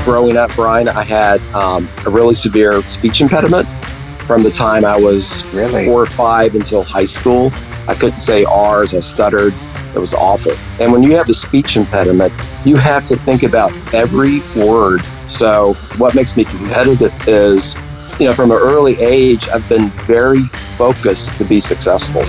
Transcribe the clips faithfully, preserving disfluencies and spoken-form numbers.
growing up, Brian, I had um, a really severe speech impediment from the time I was really? four or five until high school. I couldn't say R's, I stuttered. It was awful. And when you have a speech impediment, you have to think about every word. So what makes me competitive is, you know, from an early age, I've been very focused to be successful.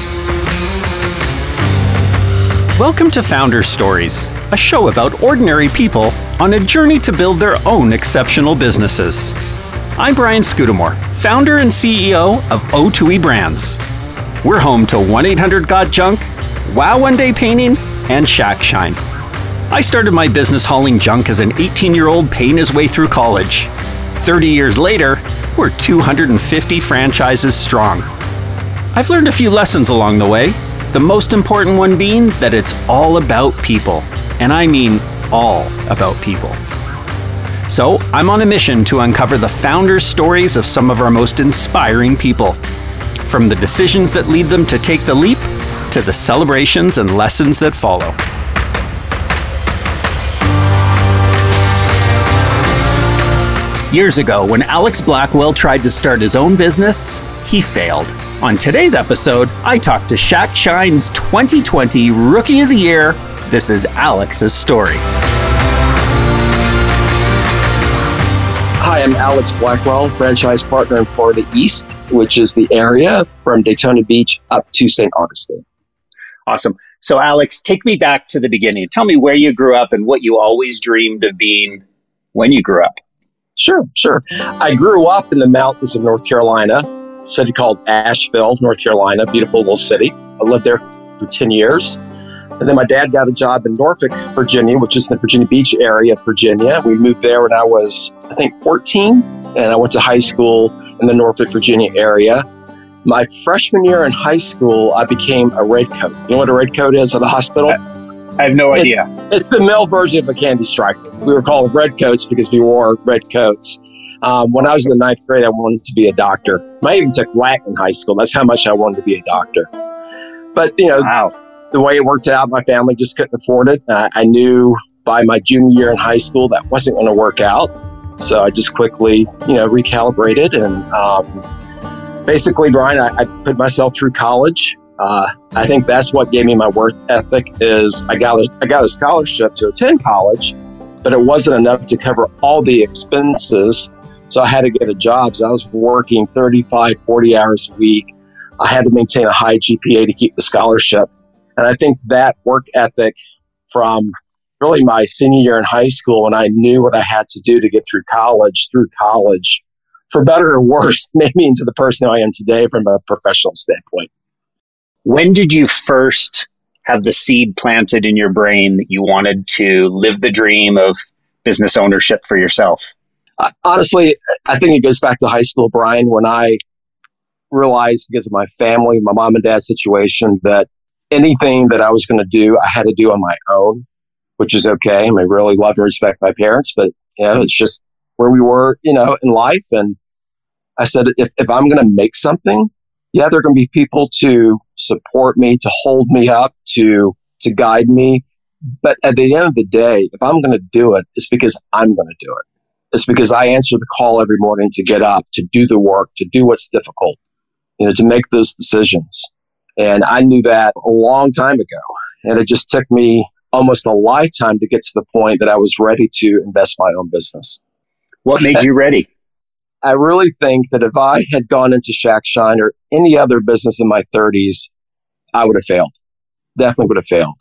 Welcome to Founder Stories, a show about ordinary people on a journey to build their own exceptional businesses. I'm Brian Scudamore, founder and C E O of O two E Brands. We're home to one eight hundred got junk, Wow One Day Painting, and Shack Shine. I started my business hauling junk as an eighteen-year-old paying his way through college. thirty years later, we're two hundred fifty franchises strong. I've learned a few lessons along the way, the most important one being that it's all about people. And I mean all about people. So I'm on a mission to uncover the founders' stories of some of our most inspiring people. From the decisions that lead them to take the leap, to the celebrations and lessons that follow. Years ago, when Alex Blackwell tried to start his own business, he failed. On today's episode, I talked to Shack Shine's twenty twenty Rookie of the Year. This is Alex's story. Hi, I'm Alex Blackwell, franchise partner in Florida East, which is the area from Daytona Beach up to Saint Augustine. Awesome. So Alex, take me back to the beginning. Tell me where you grew up and what you always dreamed of being when you grew up. Sure, sure. I grew up in the mountains of North Carolina, a city called Asheville, North Carolina, beautiful little city. I lived there for ten years. And then my dad got a job in Norfolk, Virginia, which is in the Virginia Beach area of Virginia. We moved there when I was, I think, fourteen, and I went to high school in the Norfolk, Virginia area. My freshman year in high school, I became a red coat. You know what a red coat is at a hospital? I have no it, idea. It's the male version of a candy striper. We were called red coats because we wore red coats. Um, when I was in the ninth grade, I wanted to be a doctor. I even took Latin in high school. That's how much I wanted to be a doctor. But, you know, wow. The way it worked out, my family just couldn't afford it. Uh, I knew by my junior year in high school that wasn't going to work out. So I just quickly, you know, recalibrated. And um, basically, Brian, I, I put myself through college. Uh, I think that's what gave me my work ethic is I got a, I got a scholarship to attend college, but it wasn't enough to cover all the expenses. So I had to get a job. So I was working thirty-five, forty hours a week. I had to maintain a high G P A to keep the scholarship. And I think that work ethic from really my senior year in high school, when I knew what I had to do to get through college, through college, for better or worse, made me into the person I am today from a professional standpoint. When did you first have the seed planted in your brain that you wanted to live the dream of business ownership for yourself? Uh, honestly, I think it goes back to high school, Brian, when I realized because of my family, my mom and dad's situation, that anything that I was going to do, I had to do on my own, which is okay. I mean, I really love and respect my parents, but you know, it's just where we were, you know, in life. And I said, if, if I'm going to make something, yeah, there are going to be people to support me, to hold me up, to to guide me. But at the end of the day, if I'm going to do it, it's because I'm going to do it. It's because I answer the call every morning to get up, to do the work, to do what's difficult, you know, to make those decisions. And I knew that a long time ago. And it just took me almost a lifetime to get to the point that I was ready to invest my own business. What made you ready? I really think that if I had gone into Shack Shine or any other business in my thirties, I would have failed. Definitely would have failed.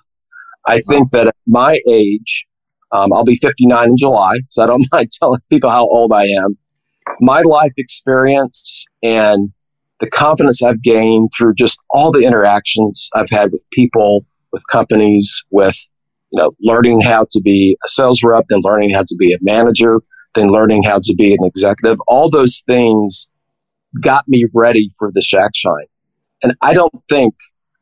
I think that at my age, um, I'll be fifty-nine in July, so I don't mind telling people how old I am. My life experience and the confidence I've gained through just all the interactions I've had with people, with companies, with, you know, learning how to be a sales rep, then learning how to be a manager, then learning how to be an executive. All those things got me ready for the Shack Shine. And I don't think,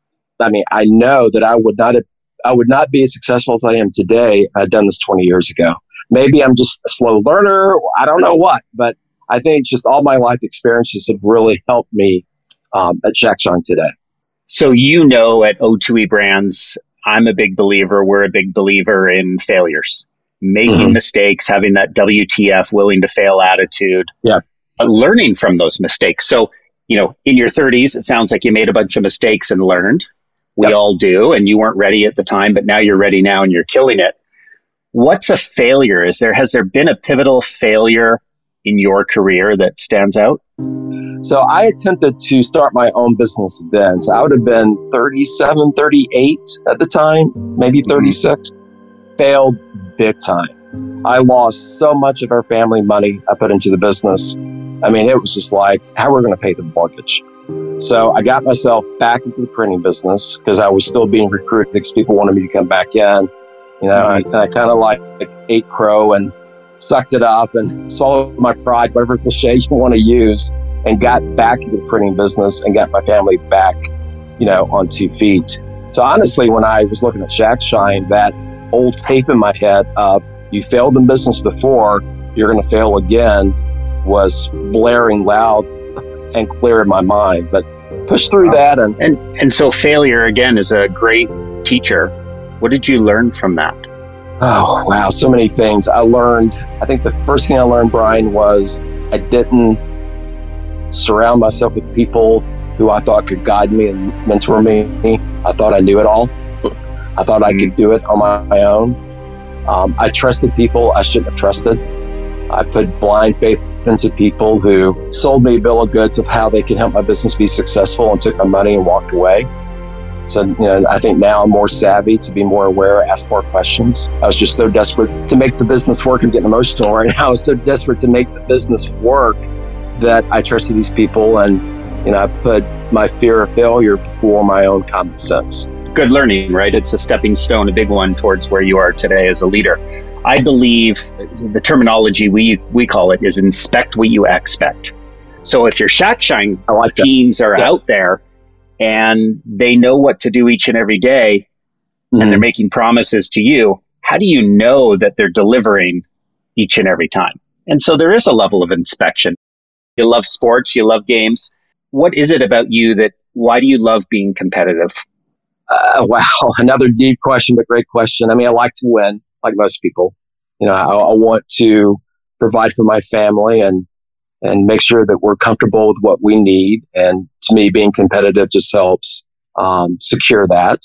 I mean, I know that I would not have, I would not be as successful as I am today if I'd done this twenty years ago. Maybe I'm just a slow learner. I don't know what, but I think just all my life experiences have really helped me um, at Shack Shine today. So you know at O two E Brands, I'm a big believer, we're a big believer in failures. making mm-hmm. mistakes, having that W T F, willing to fail attitude, yeah, but learning from those mistakes. So, you know, in your thirties, it sounds like you made a bunch of mistakes and learned. We yep. all do, and you weren't ready at the time, but now you're ready now and you're killing it. What's a failure? Is there, has there been a pivotal failure in your career that stands out? So I attempted to start my own business then. So I would have been thirty-seven, thirty-eight at the time, maybe thirty-six. Mm-hmm. Failed big time. I lost so much of our family money I put into the business. I mean, it was just like, how are we going to pay the mortgage? So I got myself back into the printing business because I was still being recruited because people wanted me to come back in. You know, mm-hmm. I, I kind of like, like ate crow and sucked it up and swallowed my pride, whatever cliche you want to use, and got back into the printing business and got my family back, you know, on two feet. So honestly, when I was looking at ShackShine, that old tape in my head of you failed in business before, you're going to fail again, was blaring loud and clear in my mind. But push through that. And, and and so failure, again, is a great teacher. What did you learn from that? Oh, wow. So many things. I learned, I think the first thing I learned, Brian, was I didn't surround myself with people who I thought could guide me and mentor me. I thought I knew it all. I thought I could do it on my, my own. Um, I trusted people I shouldn't have trusted. I put blind faith into people who sold me a bill of goods of how they can help my business be successful and took my money and walked away. So, you know, I think now I'm more savvy to be more aware, ask more questions. I was just so desperate to make the business work. I'm getting emotional right now. I was so desperate to make the business work that I trusted these people, and, you know, I put my fear of failure before my own common sense. Good learning, right? It's a stepping stone, a big one towards where you are today as a leader. I believe the terminology we we call it is inspect what you expect. So if your ShackShine like teams are yeah. out there and they know what to do each and every day, mm-hmm. and they're making promises to you, how do you know that they're delivering each and every time? And so there is a level of inspection. You love sports, you love games. What is it about you that, why do you love being competitive? Uh, wow, another deep question, but great question. I mean, I like to win, like most people. You know, I, I want to provide for my family and and make sure that we're comfortable with what we need. And to me, being competitive just helps um, secure that.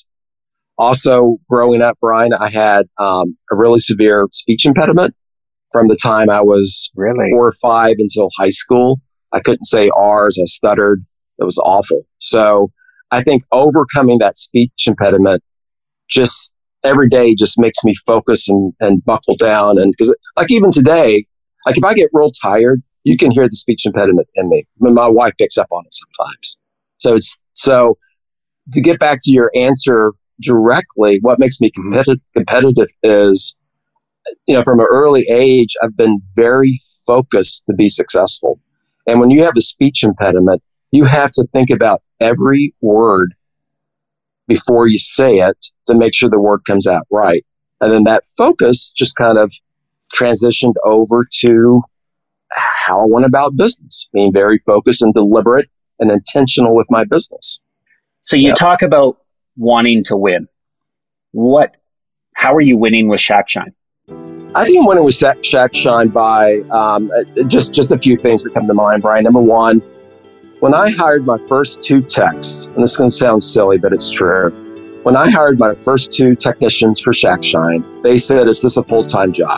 Also, growing up, Brian, I had um, a really severe speech impediment from the time I was really? four or five until high school. I couldn't say R's. I stuttered. It was awful. So I think overcoming that speech impediment just every day just makes me focus and, and buckle down. And because like even today, like if I get real tired, you can hear the speech impediment in me. I mean, my wife picks up on it sometimes. So it's, so to get back to your answer directly, what makes me competitive, competitive is, you know, from an early age, I've been very focused to be successful. And when you have a speech impediment, you have to think about every word before you say it to make sure the word comes out right. And then that focus just kind of transitioned over to how I went about business, being very focused and deliberate and intentional with my business. So you yep. talk about wanting to win. What, how are you winning with ShackShine? I think I'm winning with ShackShine by um, just, just a few things that come to mind, Brian. Number one, when I hired my first two techs, and this is going to sound silly, but it's true. When I hired my first two technicians for ShackShine, they said, is this a full-time job?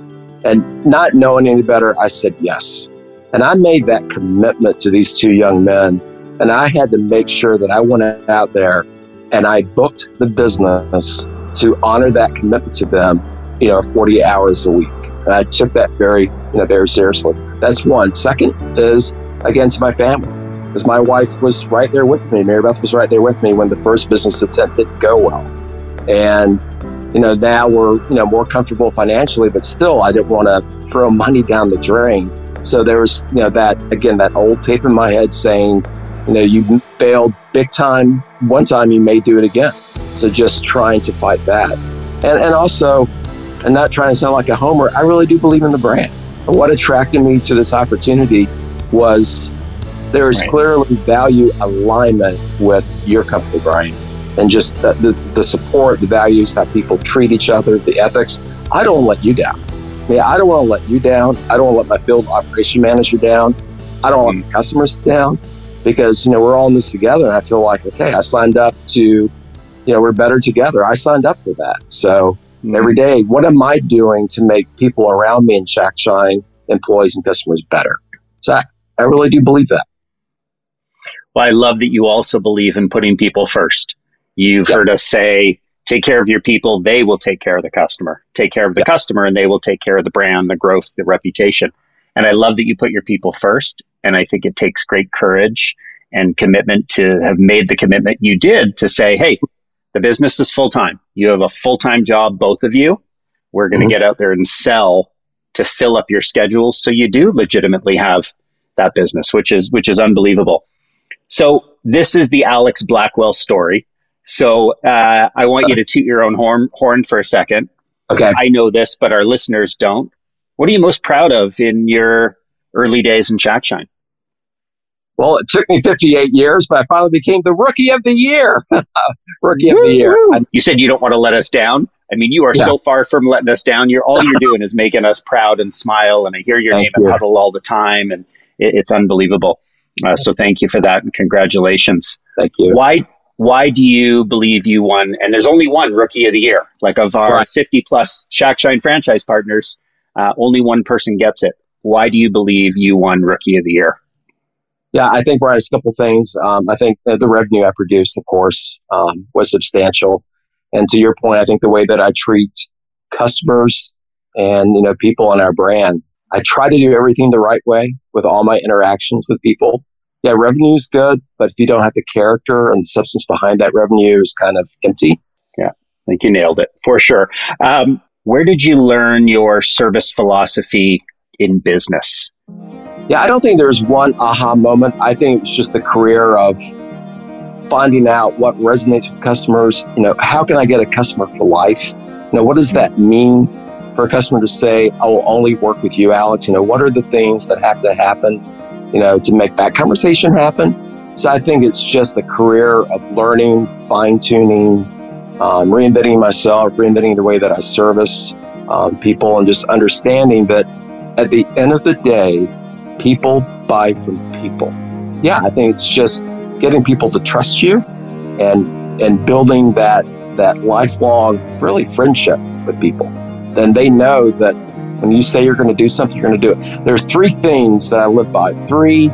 And not knowing any better, I said yes. And I made that commitment to these two young men. And I had to make sure that I went out there and I booked the business to honor that commitment to them, you know, forty hours a week. And I took that very, you know, very seriously. That's one. Second is, again, to my family. Because my wife was right there with me. Mary Beth was right there with me when the first business attempt didn't go well. And, you know, now we're, you know, more comfortable financially, but still I didn't want to throw money down the drain. So there was, you know, that, again, that old tape in my head saying, you know, you failed big time. One time you may do it again. So just trying to fight that. And, and also, and not trying to sound like a homer, I really do believe in the brand. And what attracted me to this opportunity was there is right. clearly value alignment with your company, Brian. And just the, the, the support, the values, how people treat each other, the ethics. I don't want to let you down. I mean, I don't want to let you down. I don't want to let my field operation manager down. I don't want my customers down, because, you know, we're all in this together. And I feel like, okay, I signed up to, you know, we're better together. I signed up for that. So mm-hmm. every day, what am I doing to make people around me in ShackShine, employees and customers, better? So I, I really do believe that. Well, I love that you also believe in putting people first. You've yep. heard us say, take care of your people, they will take care of the customer. Take care of the yep. customer, and they will take care of the brand, the growth, the reputation. And I love that you put your people first. And I think it takes great courage and commitment to have made the commitment you did to say, hey, the business is full-time. You have a full-time job, both of you. We're going to mm-hmm. get out there and sell to fill up your schedules so you do legitimately have that business, which is which is unbelievable. So this is the Alex Blackwell story. So uh, I want you to toot your own horn, horn for a second. Okay. I know this, but our listeners don't. What are you most proud of in your early days in ShackShine? Well, it took me fifty-eight years, but I finally became the Rookie of the Year. Rookie Woo-hoo. of the Year. I, you said you don't want to let us down. I mean, you are yeah. so far from letting us down. You're all you're doing is making us proud and smile. And I hear your thank name you. at Huddle all the time, and it, it's unbelievable. Uh, so thank you for that, and congratulations. Thank you. Why Why do you believe you won? And there's only one Rookie of the Year. Like of our right. fifty plus ShackShine franchise partners, uh, only one person gets it. Why do you believe you won Rookie of the Year? Yeah, I think, Brian, it's a couple things. Um, I think the revenue I produced, of course, um, was substantial. And to your point, I think the way that I treat customers and, you know, people in our brand, I try to do everything the right way with all my interactions with people. Yeah, revenue is good, but if you don't have the character and the substance behind that revenue, is kind of empty. Yeah, I think you nailed it for sure. Um, where did you learn your service philosophy in business? Yeah, I don't think there's one aha moment. I think it's just the career of finding out what resonates with customers. You know, how can I get a customer for life? You know, what does that mean for a customer to say, I will only work with you, Alex? You know, what are the things that have to happen, you know, to make that conversation happen? So I think it's just the career of learning, fine-tuning, um, reinventing myself, reinventing the way that I service um, people, and just understanding that at the end of the day, people buy from people. Yeah, I think it's just getting people to trust you and and building that that lifelong, really, friendship with people. Then they know that when you say you're going to do something, you're going to do it. There are three things that I live by, three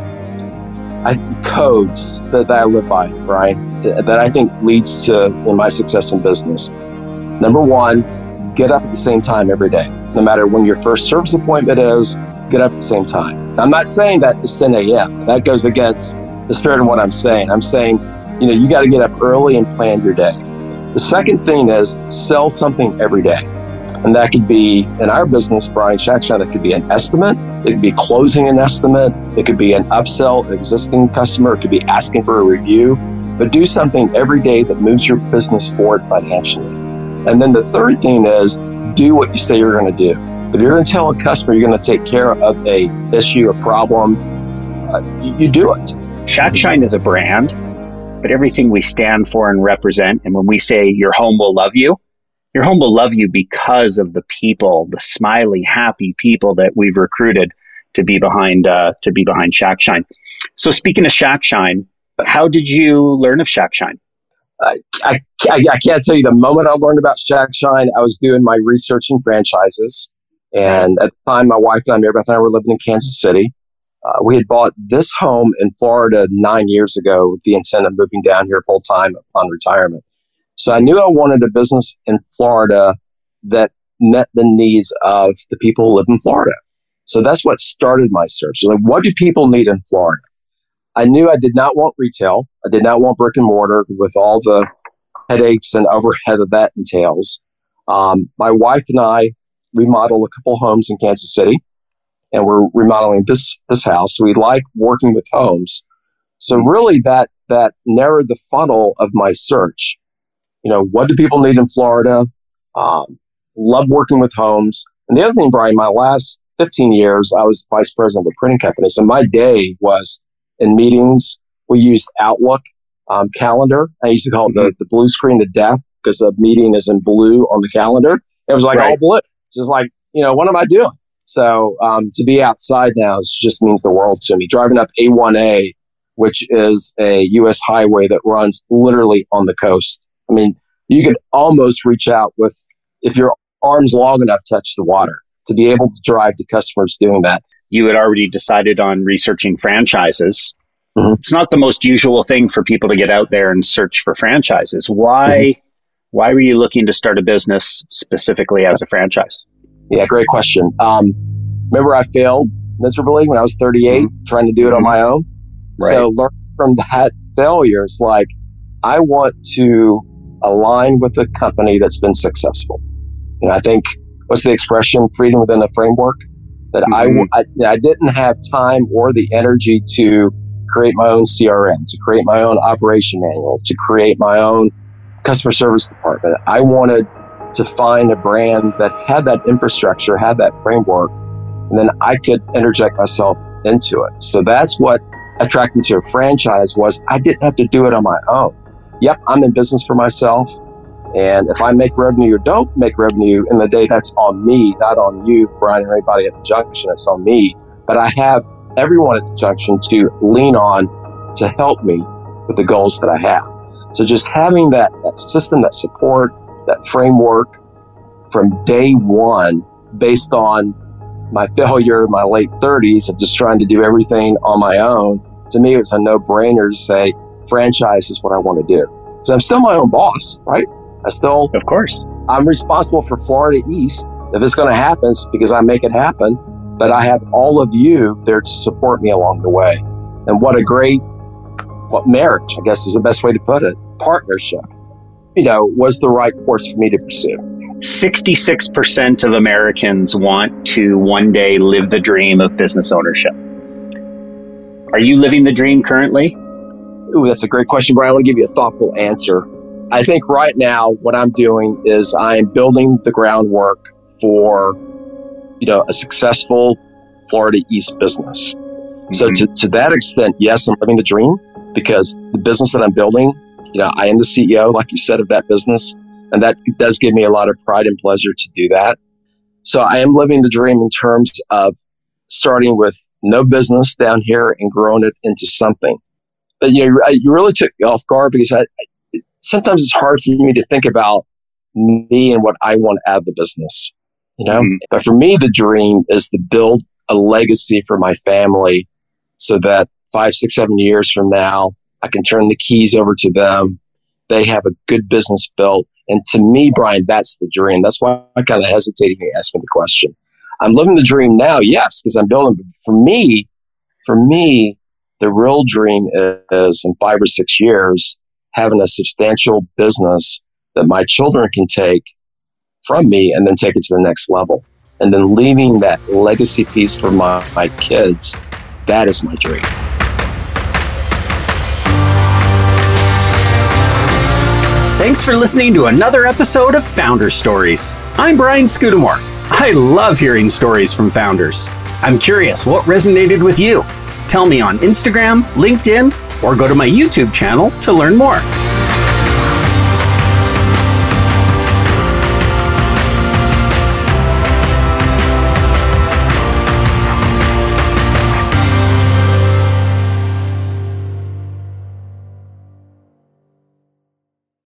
I, codes that, that I live by, Brian, that I think leads to in my success in business. Number one, get up at the same time every day. No matter when your first service appointment is, get up at the same time. I'm not saying that it's ten a.m. That goes against the spirit of what I'm saying. I'm saying, you know, you got to get up early and plan your day. The second thing is sell something every day. And that could be, in our business, Brian ShackShine, it could be an estimate. It could be closing an estimate. It could be an upsell, an existing customer. It could be asking for a review. But do something every day that moves your business forward financially. And then the third thing is do what you say you're going to do. If you're going to tell a customer you're going to take care of a issue, a problem, uh, you, you do it. ShackShine is a brand, but everything we stand for and represent, and when we say your home will love you, your home will love you because of the people, the smiley, happy people that we've recruited to be behind uh, to be behind ShackShine. So speaking of ShackShine, how did you learn of ShackShine? Uh, I, I, I can't tell you the moment I learned about ShackShine. I was doing my research in franchises. And at the time, my wife and I, Mary Beth and I, were living in Kansas City. Uh, we had bought this home in Florida nine years ago with the intent of moving down here full time upon retirement. So I knew I wanted a business in Florida that met the needs of the people who live in Florida. So that's what started my search. Like, what do people need in Florida? I knew I did not want retail. I did not want brick and mortar with all the headaches and overhead that that entails. Um, my wife and I remodeled a couple homes in Kansas City, and we're remodeling this this house. So we like working with homes. So really that that narrowed the funnel of my search. You know, what do people need in Florida? Um, love working with homes. And the other thing, Brian, my last fifteen years, I was vice president of a printing company. So my day was in meetings. We used Outlook um, calendar. I used to call it the, the blue screen to death because the meeting is in blue on the calendar. It was like right. all blue. Just like, you know, what am I doing? So um, to be outside now is, just means the world to me. Driving up A one A, which is a U S highway that runs literally on the coast. I mean, you could almost reach out with, if your arms long enough, touch the water. To be able to drive to customers doing that. You had already decided on researching franchises. Mm-hmm. It's not the most usual thing for people to get out there and search for franchises. Why, mm-hmm. why were you looking to start a business specifically as a franchise? Yeah, great question. Um, remember, I failed miserably when I was thirty-eight, mm-hmm. trying to do it mm-hmm. on my own. Right. So learn from that failure. It's like, I want to align with a company that's been successful. You know, I think, what's the expression? Freedom within a framework. That mm-hmm. I, I, I didn't have time or the energy to create my own C R M, to create my own operation manuals, to create my own customer service department. I wanted to find a brand that had that infrastructure, had that framework, and then I could interject myself into it. So that's what attracted me to a franchise, was I didn't have to do it on my own. Yep, I'm in business for myself. And if I make revenue or don't make revenue in the day, that's on me, not on you, Brian, or anybody at the junction. It's on me. But I have everyone at the junction to lean on to help me with the goals that I have. So just having that, that system, that support, that framework from day one, based on my failure in my late thirties of just trying to do everything on my own, to me, it was a no-brainer to say, franchise is what I want to do. Because I'm still my own boss, right? I still, of course, I'm responsible for Florida East. If it's going to happen, it's because I make it happen. But I have all of you there to support me along the way. And what a great, what marriage, I guess is the best way to put it, partnership, you know, was the right course for me to pursue. sixty-six percent of Americans want to one day live the dream of business ownership. Are you living the dream currently? Ooh, that's a great question, Brian. I want to give you a thoughtful answer. I think right now what I'm doing is I'm building the groundwork for, you know, a successful Florida East business. Mm-hmm. So to, to that extent, yes, I'm living the dream, because the business that I'm building, you know, I am the C E O, like you said, of that business. And that does give me a lot of pride and pleasure to do that. So I am living the dream in terms of starting with no business down here and growing it into something. But you know, you really took me off guard, because I, I, sometimes it's hard for me to think about me and what I want out of the business, you know? Mm-hmm. But for me, the dream is to build a legacy for my family so that five, six, seven years from now, I can turn the keys over to them. They have a good business built. And to me, Brian, that's the dream. That's why I kind of hesitated when you asked me the question. I'm living the dream now, yes, because I'm building. But for me, for me, the real dream is in five or six years, having a substantial business that my children can take from me and then take it to the next level. And then leaving that legacy piece for my, my kids, that is my dream. Thanks for listening to another episode of Founder Stories. I'm Brian Scudamore. I love hearing stories from founders. I'm curious, what resonated with you? Tell me on Instagram, LinkedIn, or go to my YouTube channel to learn more.